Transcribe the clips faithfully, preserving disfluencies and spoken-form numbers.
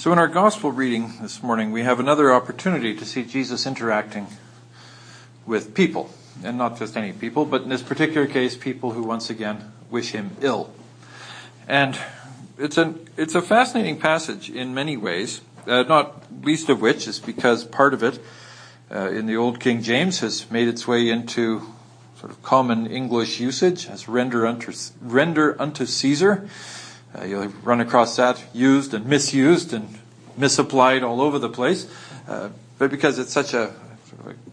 So in our gospel reading this morning, we have another opportunity to see Jesus interacting with people. And not just any people, but in this particular case, people who once again wish him ill. And it's a, it's a fascinating passage in many ways, uh, not least of which is because part of it uh, in the Old King James has made its way into sort of common English usage as render unto, render unto Caesar. Uh, you'll run across that used and misused and misapplied all over the place. Uh, but because it's such a, sort of a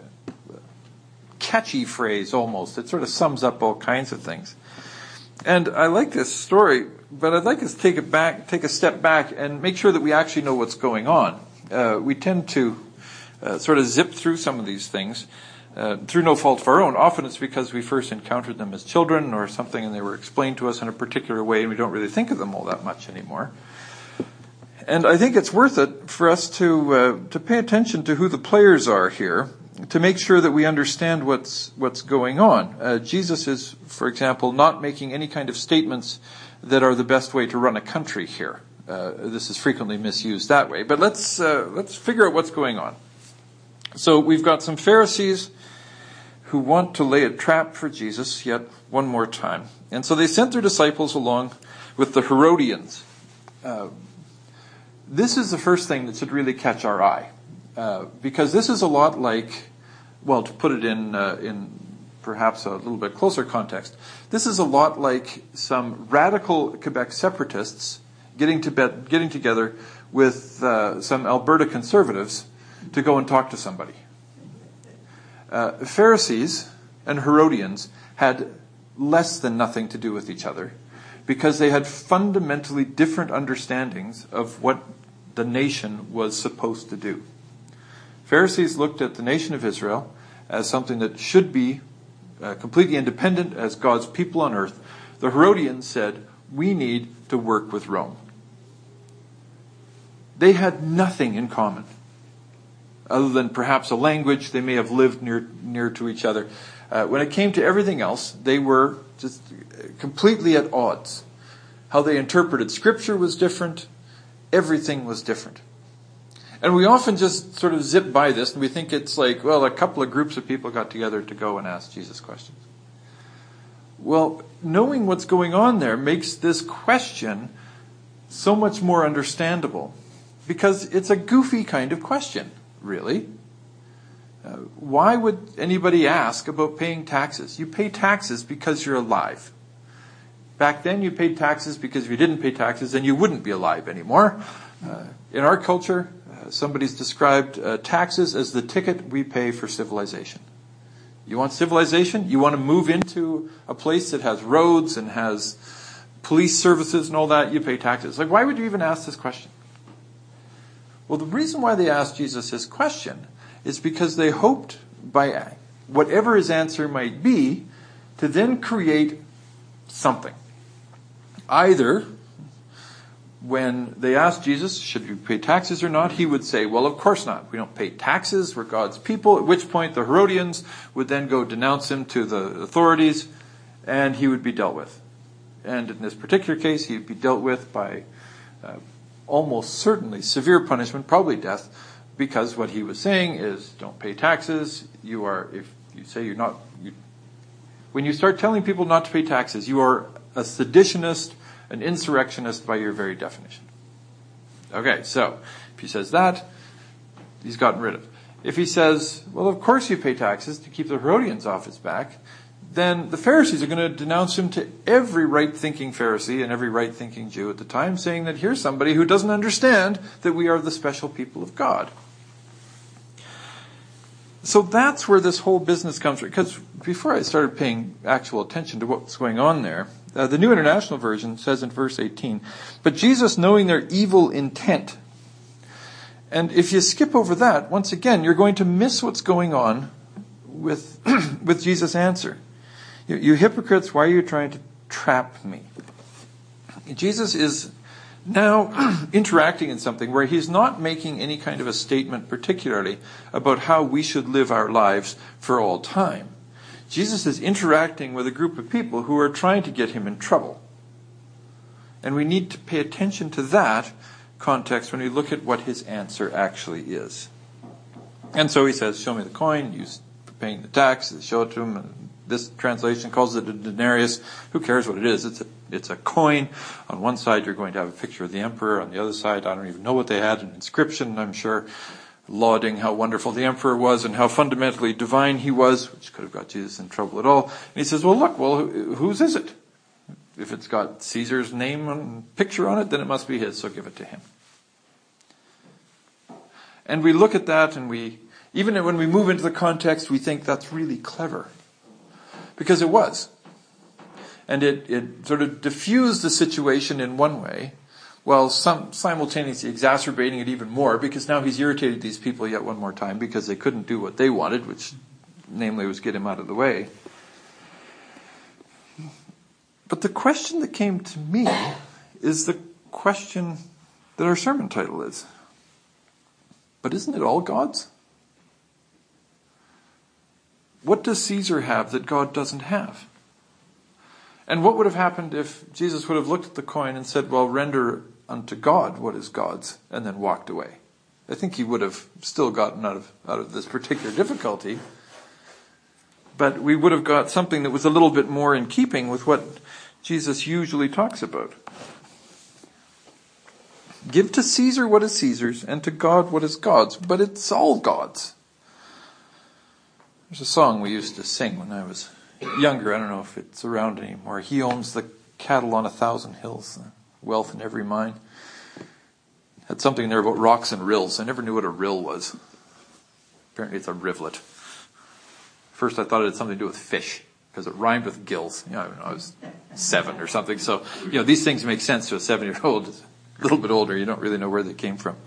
catchy phrase almost, it sort of sums up all kinds of things. And I like this story, but I'd like us to take it back, take a step back and make sure that we actually know what's going on. Uh, we tend to uh, sort of zip through some of these things. Uh, through no fault of our own. Often it's because we first encountered them as children or something and they were explained to us in a particular way and we don't really think of them all that much anymore. And I think it's worth it for us to uh, to pay attention to who the players are here to make sure that we understand what's what's going on. Uh, Jesus is, for example, not making any kind of statements that are the best way to run a country here. Uh, this is frequently misused that way. But let's uh, let's figure out what's going on. So we've got some Pharisees who want to lay a trap for Jesus yet one more time. And so they sent their disciples along with the Herodians. Uh, this is the first thing that should really catch our eye. Uh, because this is a lot like, well, to put it in uh, in perhaps a little bit closer context, this is a lot like some radical Quebec separatists getting to bed, getting together with uh, some Alberta conservatives to go and talk to somebody. Uh, Pharisees and Herodians had less than nothing to do with each other because they had fundamentally different understandings of what the nation was supposed to do. Pharisees looked at the nation of Israel as something that should be uh, completely independent as God's people on earth. The Herodians said, we need to work with Rome. They had nothing in common. Other than perhaps a language, they may have lived near near to each other. Uh, when it came to everything else, they were just completely at odds. How they interpreted Scripture was different. Everything was different. And we often just sort of zip by this and we think it's like, well, a couple of groups of people got together to go and ask Jesus questions. Well, knowing what's going on there makes this question so much more understandable because it's a goofy kind of question. Really? Uh, why would anybody ask about paying taxes? You pay taxes because you're alive. Back then you paid taxes because if you didn't pay taxes then you wouldn't be alive anymore. Uh, in our culture, uh, somebody's described uh, taxes as the ticket we pay for civilization. You want civilization? You want to move into a place that has roads and has police services and all that? You pay taxes. Like, why would you even ask this question? Well, the reason why they asked Jesus this question is because they hoped by whatever his answer might be to then create something. Either when they asked Jesus, should we pay taxes or not, he would say, well, of course not. We don't pay taxes. We're God's people. At which point the Herodians would then go denounce him to the authorities and he would be dealt with. And in this particular case, he'd be dealt with by uh, almost certainly severe punishment, probably death, because what he was saying is don't pay taxes. You are, if you say you're not, you, when you start telling people not to pay taxes, you are a seditionist, an insurrectionist by your very definition. Okay, so if he says that, he's gotten rid of. If he says, well, of course you pay taxes to keep the Herodians off his back, then the Pharisees are going to denounce him to every right-thinking Pharisee and every right-thinking Jew at the time, saying that here's somebody who doesn't understand that we are the special people of God. So that's where this whole business comes from. Because before I started paying actual attention to what's going on there, uh, the New International Version says in verse eighteen, but Jesus knowing their evil intent. And if you skip over that, once again, you're going to miss what's going on with, with Jesus' answer. You, you hypocrites, why are you trying to trap me? Jesus is now interacting in something where he's not making any kind of a statement particularly about how we should live our lives for all time. Jesus is interacting with a group of people who are trying to get him in trouble. And we need to pay attention to that context when we look at what his answer actually is. And so he says, show me the coin, use for paying the tax, show it to him. And this translation calls it a denarius. Who cares what it is? It's a, it's a coin. On one side you're going to have a picture of the emperor. On the other side, I don't even know what they had, an inscription, I'm sure, lauding how wonderful the emperor was and how fundamentally divine he was, which could have got Jesus in trouble at all. And he says, well, look, well, whose is it? If it's got Caesar's name and picture on it, then it must be his, so give it to him. And we look at that and we, even when we move into the context, we think that's really clever. Because it was. And it, it sort of diffused the situation in one way, while some simultaneously exacerbating it even more, because now he's irritated these people yet one more time because they couldn't do what they wanted, which namely was get him out of the way. But the question that came to me is the question that our sermon title is. But isn't it all God's? What does Caesar have that God doesn't have? And what would have happened if Jesus would have looked at the coin and said, well, render unto God what is God's, and then walked away? I think he would have still gotten out of, out of this particular difficulty. But we would have got something that was a little bit more in keeping with what Jesus usually talks about. Give to Caesar what is Caesar's, and to God what is God's. But it's all God's. There's a song we used to sing when I was younger. I don't know if it's around anymore. He owns the cattle on a thousand hills, wealth in every mine. Had something in there about rocks and rills. I never knew what a rill was. Apparently it's a rivulet. First I thought it had something to do with fish, because it rhymed with gills. You know, I was seven or something. So, you know, these things make sense to a seven-year-old. A little bit older, you don't really know where they came from.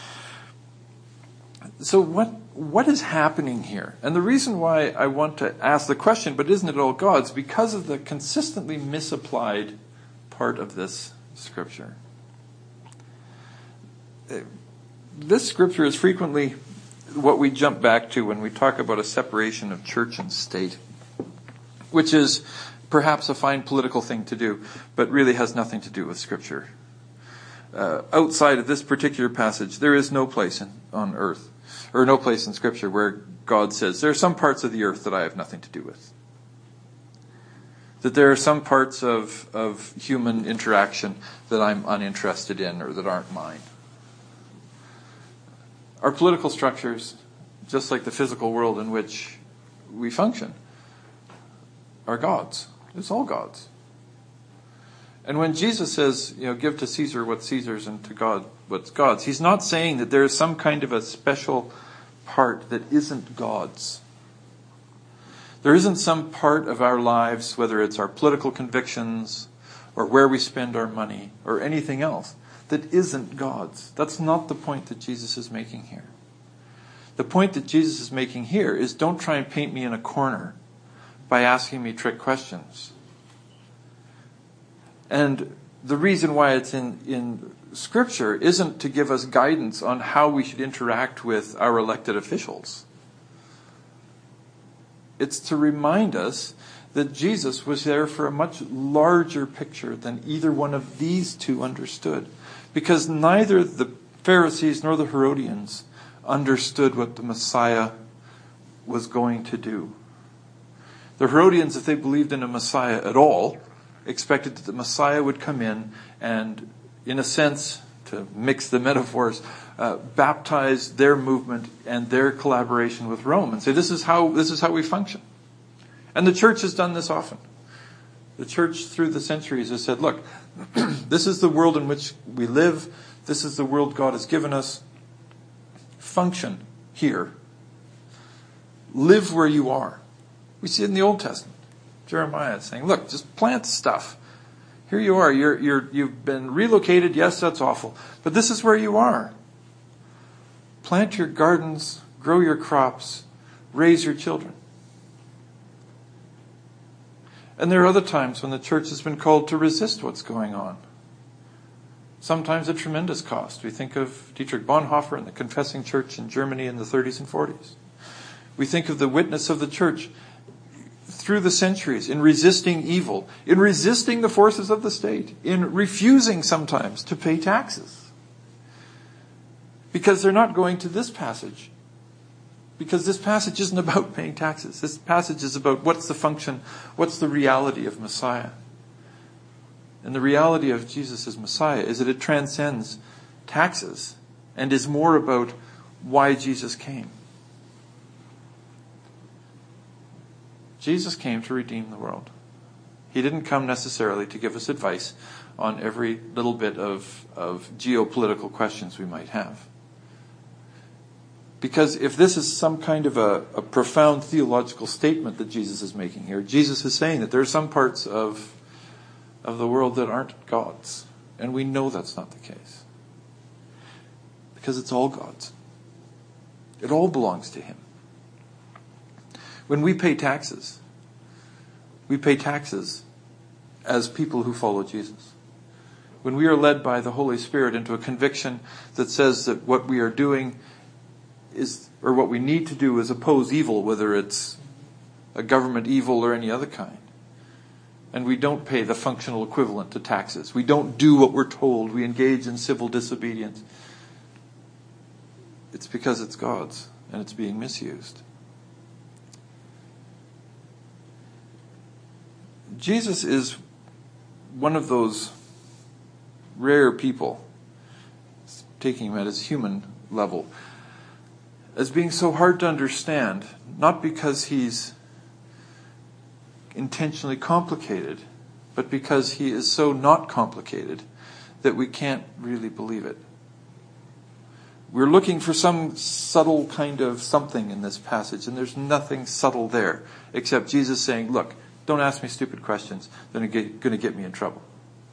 So what what is happening here? And the reason why I want to ask the question, but isn't it all God's, because of the consistently misapplied part of this scripture. This scripture is frequently what we jump back to when we talk about a separation of church and state, which is perhaps a fine political thing to do, but really has nothing to do with scripture. Uh, outside of this particular passage, there is no place in, on earth, or no place in Scripture where God says, there are some parts of the earth that I have nothing to do with. That there are some parts of, of human interaction that I'm uninterested in or that aren't mine. Our political structures, just like the physical world in which we function, are God's. It's all God's. And when Jesus says, you know, give to Caesar what's Caesar's and to God what's God's, he's not saying that there is some kind of a special part that isn't God's. There isn't some part of our lives, whether it's our political convictions or where we spend our money or anything else, that isn't God's. That's not the point that Jesus is making here. The point that Jesus is making here is don't try and paint me in a corner by asking me trick questions. And the reason why it's in, in Scripture isn't to give us guidance on how we should interact with our elected officials. It's to remind us that Jesus was there for a much larger picture than either one of these two understood. Because neither the Pharisees nor the Herodians understood what the Messiah was going to do. The Herodians, if they believed in a Messiah at all, expected that the Messiah would come in and, in a sense, to mix the metaphors, uh, baptize their movement and their collaboration with Rome and say, this is how this is how we function. And the church has done this often. The church through the centuries has said, look, this is the world in which we live. This is the world God has given us. Function here. Live where you are. We see it in the Old Testament. Jeremiah is saying, look, just plant stuff. Here you are. You're, you're, you've been relocated. Yes, that's awful. But this is where you are. Plant your gardens, grow your crops, raise your children. And there are other times when the church has been called to resist what's going on. Sometimes at tremendous cost. We think of Dietrich Bonhoeffer and the Confessing Church in Germany in the thirties and forties. We think of the witness of the church through the centuries in resisting evil, in resisting the forces of the state, in refusing sometimes to pay taxes, Because they're not going to this passage. Because this passage isn't about paying taxes. This passage is about what's the function, what's the reality of Messiah. And the reality of Jesus as Messiah is that it transcends taxes and is more about why Jesus came. Jesus came to redeem the world. He didn't come necessarily to give us advice on every little bit of, of geopolitical questions we might have. Because if this is some kind of a, a profound theological statement that Jesus is making here, Jesus is saying that there are some parts of, of the world that aren't God's. And we know that's not the case. Because it's all God's. It all belongs to Him. When we pay taxes, we pay taxes as people who follow Jesus. When we are led by the Holy Spirit into a conviction that says that what we are doing is, or what we need to do is oppose evil, whether it's a government evil or any other kind. And we don't pay the functional equivalent to taxes. We don't do what we're told. We engage in civil disobedience. It's because it's God's and it's being misused. Jesus is one of those rare people, taking him at his human level, as being so hard to understand, not because he's intentionally complicated, but because he is so not complicated that we can't really believe it. We're looking for some subtle kind of something in this passage, and there's nothing subtle there, except Jesus saying, look, don't ask me stupid questions. They're going to get me in trouble.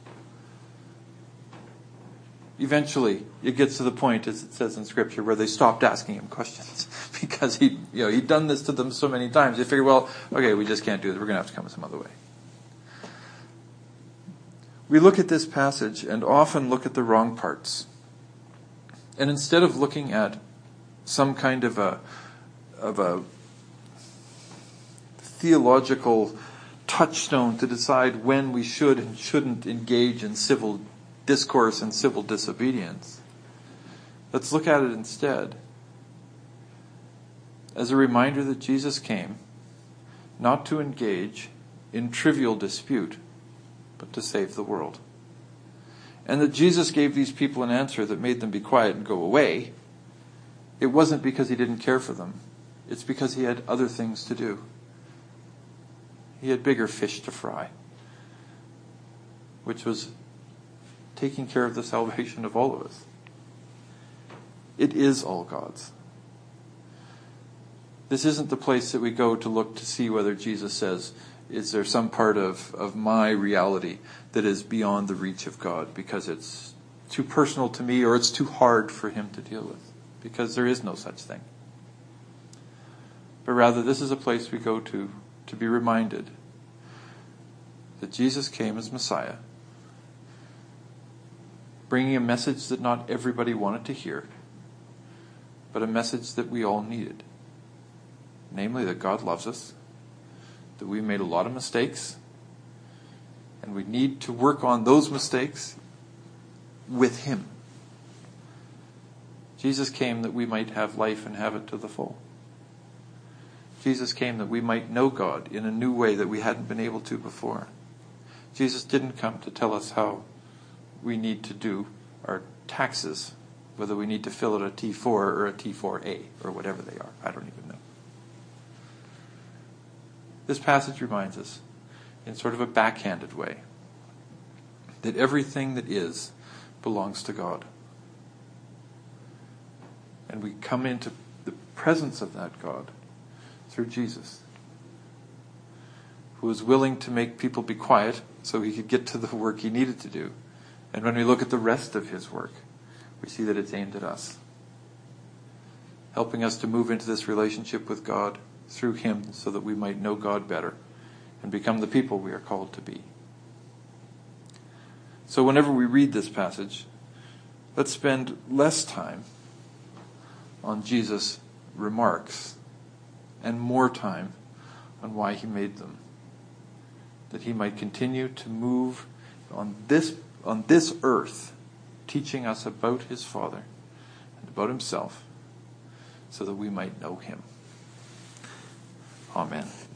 Eventually, it gets to the point, as it says in Scripture, where they stopped asking him questions because he, you know, he'd done this to them so many times. They figured, well, okay, we just can't do this. We're going to have to come some other way. We look at this passage and often look at the wrong parts. And instead of looking at some kind of a of a theological touchstone to decide when we should and shouldn't engage in civil discourse and civil disobedience, let's look at it instead as a reminder that Jesus came not to engage in trivial dispute, but to save the world. And that Jesus gave these people an answer that made them be quiet and go away. It wasn't because he didn't care for them. It's because he had other things to do. He had bigger fish to fry, which was taking care of the salvation of all of us. It is all God's. This isn't the place that we go to look to see whether Jesus says, is there some part of, of my reality that is beyond the reach of God because it's too personal to me or it's too hard for him to deal with? Because there is no such thing. But rather, this is a place we go to to be reminded that Jesus came as Messiah, bringing a message that not everybody wanted to hear, but a message that we all needed. Namely, that God loves us, that we made a lot of mistakes, and we need to work on those mistakes with him. Jesus came that we might have life and have it to the full. Jesus came that we might know God in a new way that we hadn't been able to before. Jesus didn't come to tell us how we need to do our taxes, whether we need to fill out a T four or a T four A or whatever they are. I don't even know. This passage reminds us, in sort of a backhanded way, that everything that is belongs to God. And we come into the presence of that God through Jesus, who was willing to make people be quiet so he could get to the work he needed to do. And when we look at the rest of his work, we see that it's aimed at us, helping us to move into this relationship with God through him so that we might know God better and become the people we are called to be. So whenever we read this passage, let's spend less time on Jesus' remarks and more time on why he made them, that he might continue to move on this on this earth, teaching us about his Father and about himself so that we might know him. Amen.